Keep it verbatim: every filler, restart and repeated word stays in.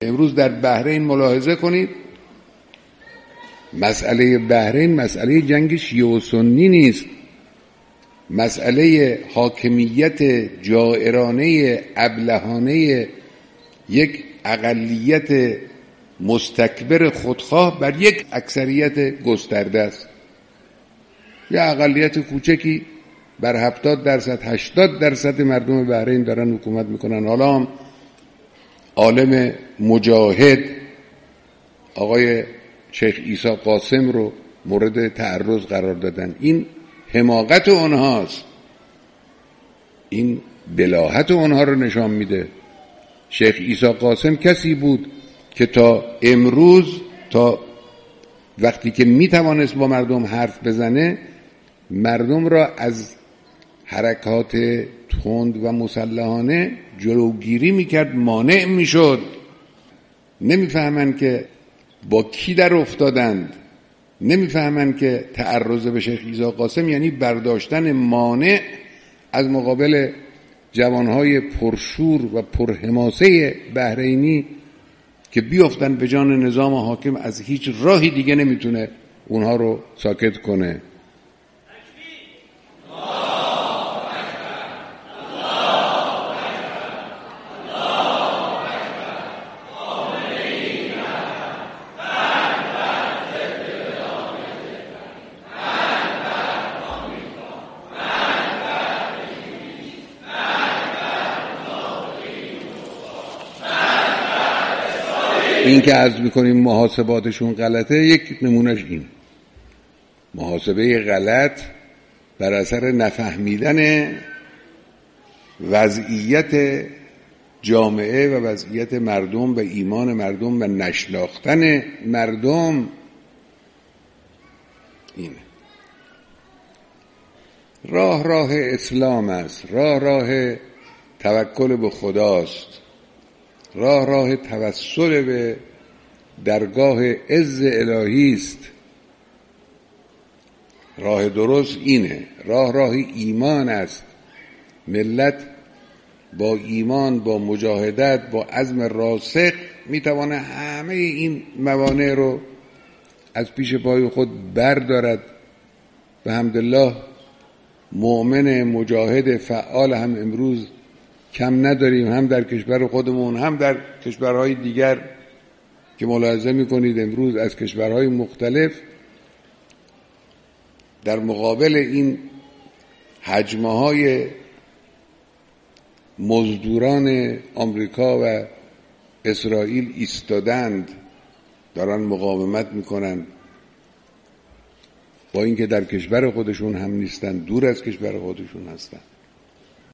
امروز در بحرین ملاحظه کنید، مسئله بحرین مسئله جنگ شیعه و سنی نیست، مسئله حاکمیت جائرانه ابلهانه یک اقلیت مستکبر خودخواه بر یک اکثریت گسترده است. یه اقلیت کوچکی بر هفتاد درصد هشتاد درصد مردم بحرین دارن حکومت میکنن. حالا هم عالم مجاهد آقای شیخ عیسی قاسم رو مورد تعرض قرار دادن. این حماقت اونهاست، این بلاهت اونها رو نشان میده. شیخ عیسی قاسم کسی بود که تا امروز، تا وقتی که میتوانست با مردم حرف بزنه، مردم را از حرکات تند و مسلحانه جلوگیری میکرد، مانع میشد. نمیفهمن که با کی در افتادند، نمیفهمن که تعرض به شیخ عیسی قاسم یعنی برداشتن مانع از مقابل جوانهای پرشور و پرحماسه بحرینی که بیافتن به جان نظام حاکم. از هیچ راهی دیگه نمیتونه اونها رو ساکت کنه. این که عرض میکنیم محاسباتشون غلطه، یک نمونهش این محاسبه غلط بر اثر نفهمیدن وضعیت جامعه و وضعیت مردم و ایمان مردم و نشناختن مردم. اینه راه راه اسلام است، راه راه توکل به خداست، راه راه توسل به درگاه عز الهی است. راه درست اینه، راه راه ایمان است. ملت با ایمان، با مجاهدت، با عزم راسخ میتونه همه این موانع رو از پیش پای خود بردارد. به حمدالله مؤمن مجاهد فعال هم امروز کم نداریم، هم در کشور خودمون هم در کشورهای دیگر که ملاحظه میکنید امروز از کشورهای مختلف در مقابل این هجمه های مزدوران آمریکا و اسرائیل ایستادند، دارن مقاومت میکنن، با اینکه در کشور خودشون هم نیستن، دور از کشور خودشون هستن.